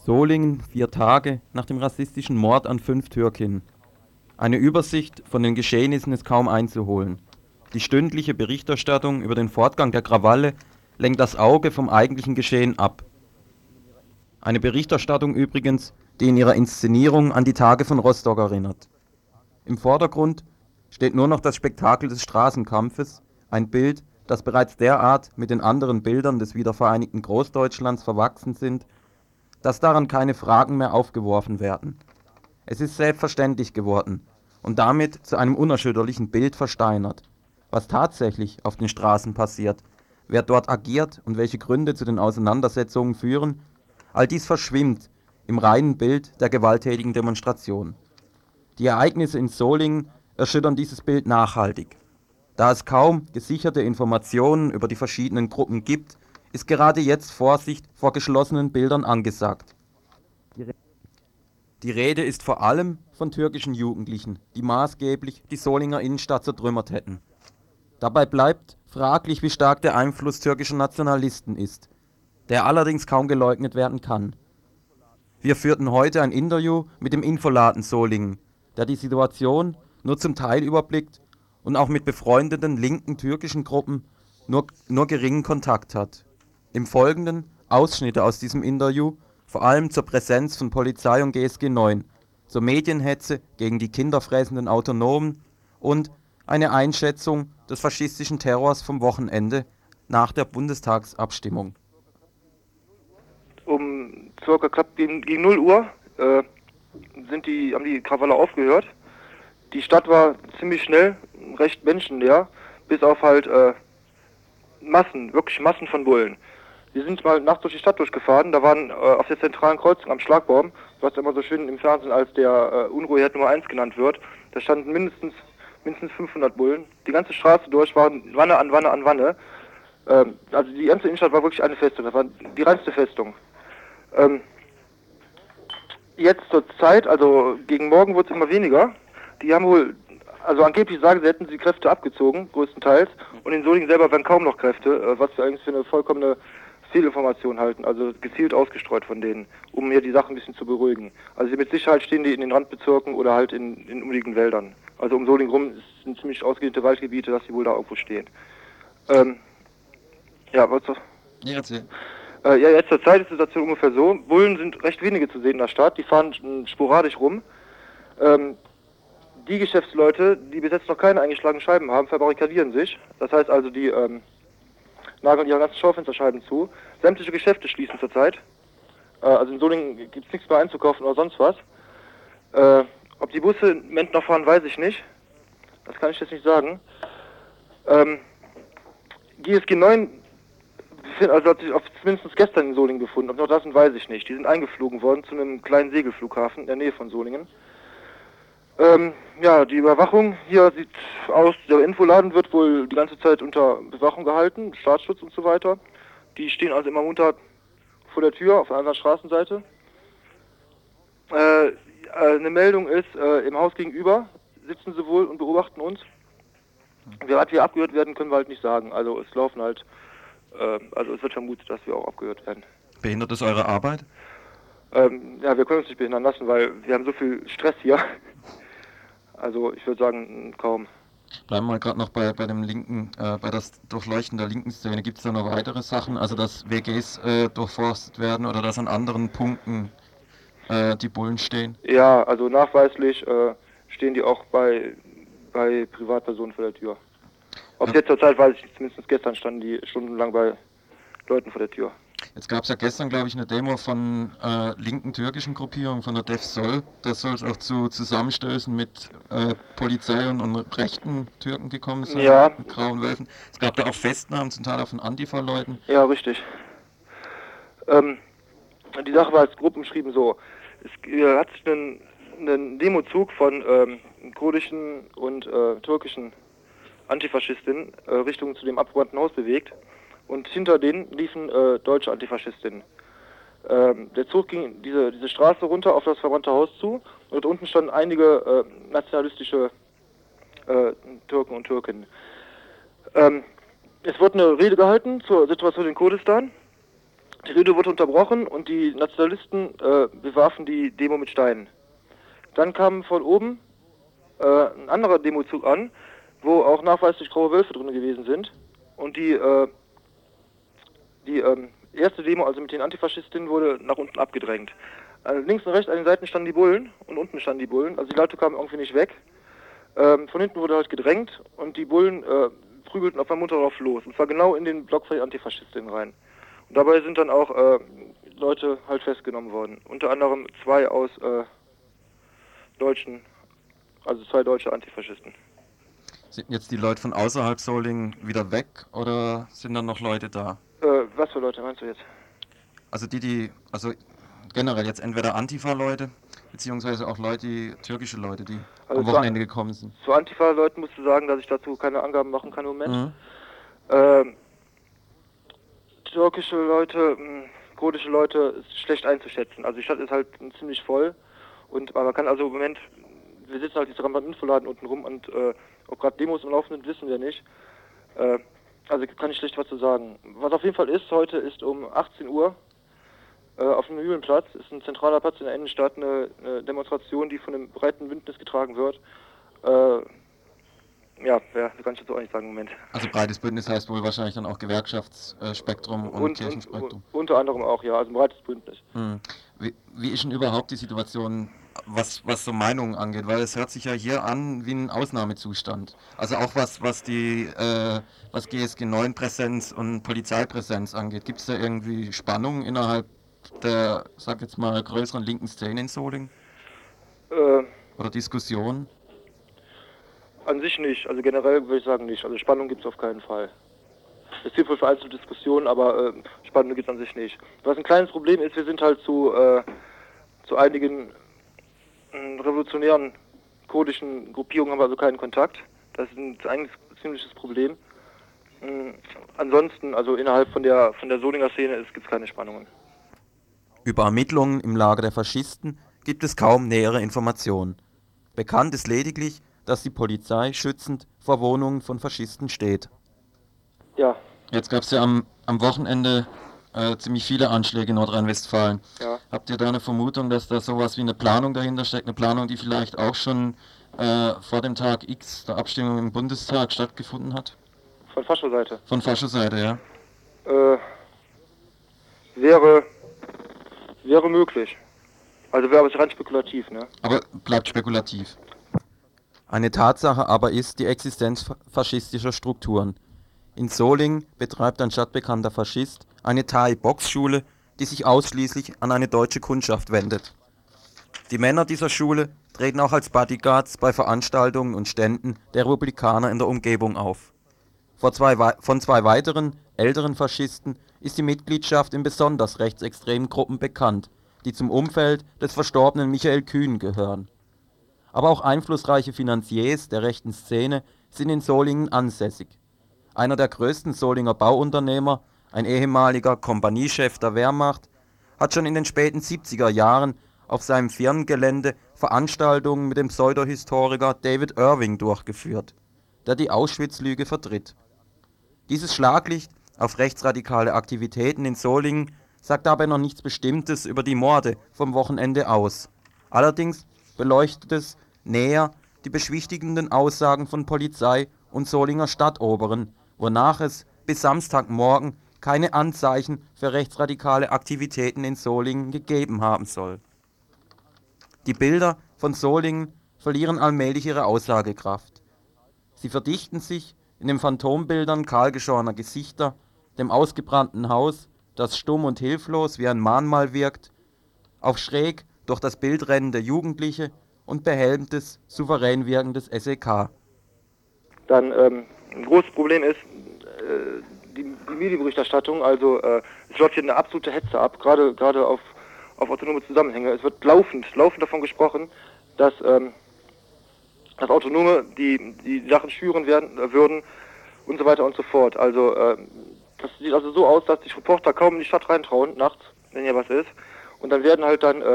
Solingen 4 Tage nach dem rassistischen Mord an 5 Türkinnen. Eine Übersicht von den Geschehnissen ist kaum einzuholen. Die stündliche Berichterstattung über den Fortgang der Krawalle lenkt das Auge vom eigentlichen Geschehen ab. Eine Berichterstattung übrigens, die in ihrer Inszenierung an die Tage von Rostock erinnert. Im Vordergrund steht nur noch das Spektakel des Straßenkampfes, ein Bild, das bereits derart mit den anderen Bildern des wiedervereinigten Großdeutschlands verwachsen sind, dass daran keine Fragen mehr aufgeworfen werden. Es ist selbstverständlich geworden und damit zu einem unerschütterlichen Bild versteinert. Was tatsächlich auf den Straßen passiert, wer dort agiert und welche Gründe zu den Auseinandersetzungen führen, all dies verschwimmt im reinen Bild der gewalttätigen Demonstration. Die Ereignisse in Solingen erschüttern dieses Bild nachhaltig. Da es kaum gesicherte Informationen über die verschiedenen Gruppen gibt, ist gerade jetzt Vorsicht vor geschlossenen Bildern angesagt. Die Rede ist vor allem von türkischen Jugendlichen, die maßgeblich die Solinger Innenstadt zertrümmert hätten. Dabei bleibt fraglich, wie stark der Einfluss türkischer Nationalisten ist, der allerdings kaum geleugnet werden kann. Wir führten heute ein Interview mit dem Infoladen Solingen, der die Situation nur zum Teil überblickt und auch mit befreundeten linken türkischen Gruppen nur geringen Kontakt hat. Im Folgenden Ausschnitte aus diesem Interview, vor allem zur Präsenz von Polizei und GSG 9, zur Medienhetze gegen die kinderfressenden Autonomen und eine Einschätzung des faschistischen Terrors vom Wochenende nach der Bundestagsabstimmung. Um circa knapp gegen 0 Uhr haben die Krawalle aufgehört. Die Stadt war ziemlich schnell recht menschenleer, bis auf halt wirklich Massen von Bullen. Wir sind mal nachts durch die Stadt durchgefahren, da waren auf der zentralen Kreuzung am Schlagbaum, was immer so schön im Fernsehen als der Unruheherd Nummer 1 genannt wird, da standen mindestens 500 Bullen. Die ganze Straße durch waren Wanne an Wanne an Wanne. Also die ganze Innenstadt war wirklich eine Festung, das war die reinste Festung. Jetzt zur Zeit, also gegen morgen wird es immer weniger. Die haben wohl, also angeblich sagen sie, hätten sie Kräfte abgezogen, größtenteils. Und in Solingen selber werden kaum noch Kräfte, was wir eigentlich für eine vollkommene Fehlinformation halten, also gezielt ausgestreut von denen, um hier die Sachen ein bisschen zu beruhigen. Also mit Sicherheit stehen die in den Randbezirken oder halt in umliegenden Wäldern. Also um Solingen rum sind ziemlich ausgedehnte Waldgebiete, dass die wohl da irgendwo stehen. Ja, was? Ja, erzähl. Ja, jetzt zur Zeit ist die Situation ungefähr so. Bullen sind recht wenige zu sehen in der Stadt, die fahren sporadisch rum. Die Geschäftsleute, die bis jetzt noch keine eingeschlagenen Scheiben haben, verbarrikadieren sich. Das heißt also, die nageln ihre ganzen Schaufensterscheiben zu. Sämtliche Geschäfte schließen zurzeit. Also in Solingen gibt es nichts mehr einzukaufen oder sonst was. Ob die Busse im Moment noch fahren, weiß ich nicht. Das kann ich jetzt nicht sagen. GSG 9 also hat sich zumindest gestern in Solingen befunden. Ob noch das weiß ich nicht. Die sind eingeflogen worden zu einem kleinen Segelflughafen in der Nähe von Solingen. Ja, die Überwachung hier sieht aus, der Infoladen wird wohl die ganze Zeit unter Bewachung gehalten, Staatsschutz und so weiter. Die stehen also immer munter vor der Tür auf der anderen Straßenseite. Eine Meldung ist, im Haus gegenüber sitzen sie wohl und beobachten uns. Wie weit wir abgehört werden, können wir halt nicht sagen. Also es laufen halt, also es wird vermutet, dass wir auch abgehört werden. Behindert es eure Arbeit? Ja, wir können uns nicht behindern lassen, weil wir haben so viel Stress hier. Also ich würde sagen, kaum. Bleiben wir gerade noch bei dem linken, bei das Durchleuchten der linken Szene. Gibt es da noch weitere Sachen, also dass WGs durchforstet werden oder dass an anderen Punkten die Bullen stehen? Ja, also nachweislich stehen die auch bei Privatpersonen vor der Tür. Ob jetzt zur Zeit weiß ich nicht, zumindest gestern standen die stundenlang bei Leuten vor der Tür. Jetzt gab es ja gestern, glaube ich, eine Demo von linken türkischen Gruppierungen, von der Def Sol. Das soll es auch zu Zusammenstößen mit Polizei und rechten Türken gekommen sein, ja. Mit grauen Wölfen. Es gab da auch Festnahmen, zum Teil auch von Antifa-Leuten. Ja, richtig. Die Sache war als Gruppe beschrieben so. Es hat sich einen Demozug von kurdischen und türkischen Antifaschistinnen Richtung zu dem abgebrannten Haus bewegt. Und hinter denen liefen deutsche Antifaschistinnen. Der Zug ging diese Straße runter auf das verbrannte Haus zu und unten standen einige nationalistische Türken und Türkinnen. Es wurde eine Rede gehalten zur Situation in Kurdistan. Die Rede wurde unterbrochen und die Nationalisten bewarfen die Demo mit Steinen. Dann kam von oben ein anderer Demozug an, wo auch nachweislich graue Wölfe drin gewesen sind. Und die erste Demo, also mit den Antifaschistinnen, wurde nach unten abgedrängt. Links und rechts an den Seiten standen die Bullen und unten standen die Bullen. Also die Leute kamen irgendwie nicht weg. Von hinten wurde halt gedrängt und die Bullen prügelten auf einmal munter drauf los. Und zwar genau in den Block von den Antifaschistinnen rein. Und dabei sind dann auch Leute halt festgenommen worden. Unter anderem zwei aus deutschen, also zwei deutsche Antifaschisten. Sind jetzt die Leute von außerhalb Solingen wieder weg oder sind dann noch Leute da? Was für Leute meinst du jetzt? Also generell jetzt entweder Antifa-Leute, beziehungsweise auch türkische Leute, die Also am Wochenende gekommen sind. Zu Antifa-Leuten musst du sagen, dass ich dazu keine Angaben machen kann im Moment. Türkische Leute, kurdische Leute ist schlecht einzuschätzen. Also die Stadt ist halt ziemlich voll und man kann also im Moment, wir sitzen halt jetzt beim Infoladen unten rum und ob gerade Demos im Laufen sind, wissen wir nicht. Also kann ich schlecht was zu sagen. Was auf jeden Fall ist, heute ist um 18 Uhr auf dem Mühlenplatz, ist ein zentraler Platz in der Innenstadt, eine Demonstration, die von einem breiten Bündnis getragen wird. Ja, kann ich dazu auch nicht sagen im Moment. Also breites Bündnis heißt wohl wahrscheinlich dann auch Gewerkschaftsspektrum und Kirchenspektrum. Unter anderem auch, ja, also ein breites Bündnis. Wie ist denn überhaupt die Situation, was so Meinungen angeht? Weil es hört sich ja hier an wie ein Ausnahmezustand. Also auch was GSG 9 Präsenz und Polizeipräsenz angeht. Gibt es da irgendwie Spannungen innerhalb der, sag jetzt mal, größeren linken Szene in Solingen? Oder Diskussionen? An sich nicht, also generell würde ich sagen nicht. Also Spannung gibt es auf keinen Fall. Es gibt wohl vereinzelte Diskussionen, aber Spannung gibt es an sich nicht. Was ein kleines Problem ist, wir sind halt zu einigen revolutionären kurdischen Gruppierungen haben wir also keinen Kontakt. Das ist eigentlich ein ziemliches Problem. Ansonsten, also innerhalb von der Solinger Szene gibt es keine Spannungen. Über Ermittlungen im Lager der Faschisten gibt es kaum nähere Informationen. Bekannt ist lediglich, dass die Polizei schützend vor Wohnungen von Faschisten steht. Ja. Jetzt gab es ja am Wochenende ziemlich viele Anschläge in Nordrhein-Westfalen. Ja. Habt ihr da eine Vermutung, dass da sowas wie eine Planung dahinter steckt? Eine Planung, die vielleicht auch schon vor dem Tag X der Abstimmung im Bundestag stattgefunden hat? Von Fascho-Seite? Von Fascho-Seite, ja. Wäre möglich. Also wäre aber rein spekulativ, ne? Aber bleibt spekulativ. Eine Tatsache aber ist die Existenz faschistischer Strukturen. In Solingen betreibt ein stadtbekannter Faschist eine Thai-Boxschule, die sich ausschließlich an eine deutsche Kundschaft wendet. Die Männer dieser Schule treten auch als Bodyguards bei Veranstaltungen und Ständen der Republikaner in der Umgebung auf. Von zwei weiteren, älteren Faschisten ist die Mitgliedschaft in besonders rechtsextremen Gruppen bekannt, die zum Umfeld des verstorbenen Michael Kühn gehören. Aber auch einflussreiche Finanziers der rechten Szene sind in Solingen ansässig. Einer der größten Solinger Bauunternehmer, ein ehemaliger Kompaniechef der Wehrmacht, hat schon in den späten 70er Jahren auf seinem Firmengelände Veranstaltungen mit dem Pseudohistoriker David Irving durchgeführt, der die Auschwitz-Lüge vertritt. Dieses Schlaglicht auf rechtsradikale Aktivitäten in Solingen sagt dabei noch nichts Bestimmtes über die Morde vom Wochenende aus. Allerdings beleuchtet es näher die beschwichtigenden Aussagen von Polizei und Solinger Stadtoberen, wonach es bis Samstagmorgen keine Anzeichen für rechtsradikale Aktivitäten in Solingen gegeben haben soll. Die Bilder von Solingen verlieren allmählich ihre Aussagekraft. Sie verdichten sich in den Phantombildern kahlgeschorener Gesichter, dem ausgebrannten Haus, das stumm und hilflos wie ein Mahnmal wirkt, auf schräg durch das Bild rennende Jugendliche und behelmtes, souverän wirkendes SEK. Dann ein großes Problem ist die Medienberichterstattung. Also es läuft hier eine absolute Hetze ab, gerade auf autonome Zusammenhänge. Es wird laufend davon gesprochen, dass Autonome die Sachen schüren würden und so weiter und so fort. Also das sieht also so aus, dass sich Reporter kaum in die Stadt reintrauen, nachts, wenn hier was ist. Und dann werden halt dann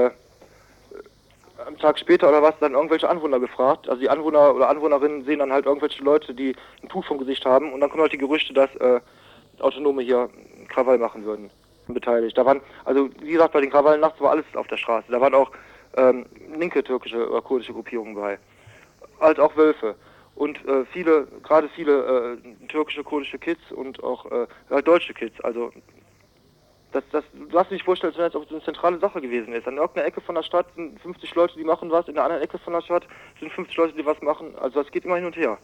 am Tag später oder was dann irgendwelche Anwohner gefragt. Also die Anwohner oder Anwohnerinnen sehen dann halt irgendwelche Leute, die ein Tuch vom Gesicht haben. Und dann kommen halt die Gerüchte, dass Autonome hier Krawall machen würden. beteiligt. Da waren, also wie gesagt, bei den Krawallen nachts war alles auf der Straße. Da waren auch linke türkische oder kurdische Gruppierungen bei. Als auch Wölfe. Und viele türkische, kurdische Kids und auch deutsche Kids. Also du darfst dir nicht vorstellen, als wenn das auch so eine zentrale Sache gewesen ist. An irgendeiner Ecke von der Stadt sind 50 Leute, die machen was, in der anderen Ecke von der Stadt sind 50 Leute, die was machen. Also das geht immer hin und her.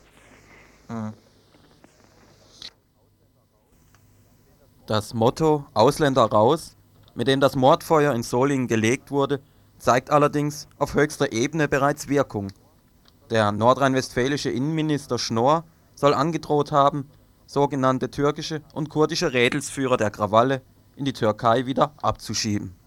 Das Motto Ausländer raus, mit dem das Mordfeuer in Solingen gelegt wurde, zeigt allerdings auf höchster Ebene bereits Wirkung. Der nordrhein-westfälische Innenminister Schnorr soll angedroht haben, sogenannte türkische und kurdische Rädelsführer der Krawalle in die Türkei wieder abzuschieben.